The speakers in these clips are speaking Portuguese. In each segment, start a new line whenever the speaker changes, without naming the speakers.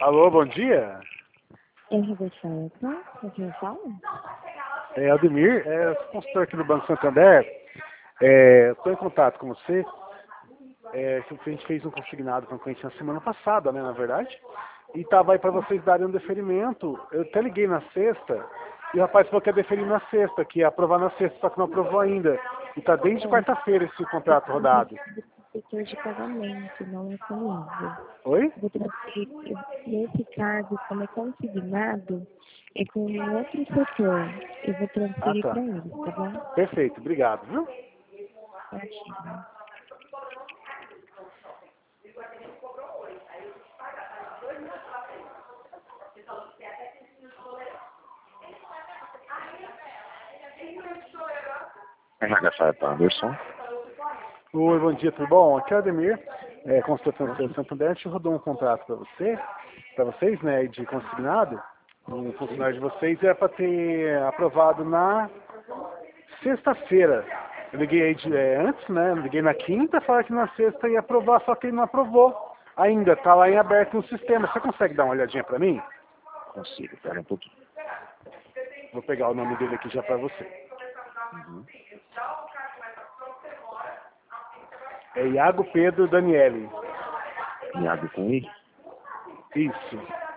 Alô, bom dia.
É Roberto, quem fala?
É Aldemir, consultor aqui do Banco Santander. Estou em contato com você. A gente fez um consignado com o cliente na semana passada, né, na verdade. E estava aí para vocês darem um deferimento. Eu até liguei na sexta e o rapaz falou que ia deferir na sexta, que ia aprovar na sexta, só que não aprovou ainda. E está desde quarta-feira esse contrato rodado.
Setor de pagamento, não é comigo.
Oi?
Vou transferir, nesse caso, como é consignado, é com um outro setor. Eu vou
Ah,
transferir
tá.
para eles, tá bom?
Perfeito, obrigado, viu?
Ótimo.
RH Anderson.
Oi, bom dia, tudo bom? Aqui é o Ademir, consultor financeiro Santander. A gente rodou um contrato para vocês, né, de consignado. Um funcionário de vocês é para ter aprovado na sexta-feira. Eu liguei aí antes, né? Eu liguei na quinta, falaram que na sexta ia aprovar, só que ele não aprovou ainda. Tá lá em aberto no sistema. Você consegue dar uma olhadinha para mim?
Consigo, pera um pouquinho.
Vou pegar o nome dele aqui já para você. É Iago Pedro Daniele.
Iago com I?
Isso.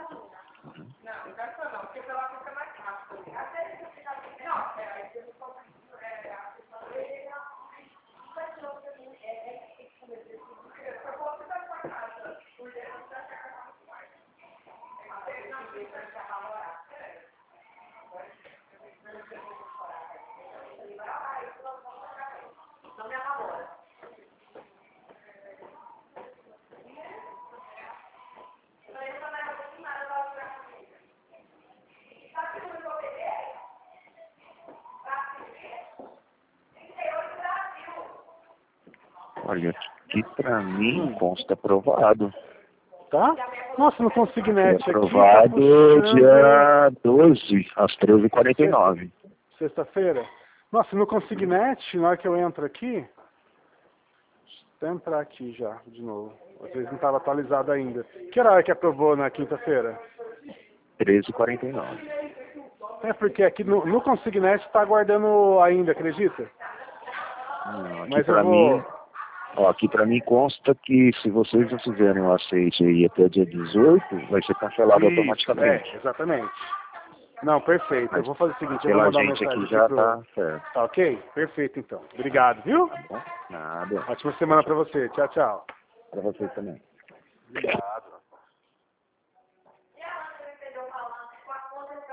Olha, aqui pra mim consta aprovado.
Tá? Nossa, no
Foi
Consignet aqui, tá
aprovado
puxando...
dia 12, às 13h49.
Sexta-feira? Nossa, no Consignet, na hora que eu entro aqui... Vou entrar aqui já, de novo. Às vezes não estava atualizado ainda. Que horário que aprovou na quinta-feira?
13h49.
É porque aqui no Consignet está aguardando ainda, acredita?
Não, aqui
Mas eu
pra mim...
vou...
Ó, aqui pra mim consta que se vocês não fizerem o aceite aí até dia 18, vai ser cancelado
Isso,
automaticamente.
exatamente. Não, perfeito. Eu
Mas
vou fazer o seguinte, eu vou
pela
mandar uma
gente
mensagem
aqui
aqui
já
pro...
tá certo.
Tá ok? Perfeito, então. Obrigado, viu?
Tá bom? Nada.
Ótima semana para você. Tchau, tchau.
Pra vocês também.
Obrigado.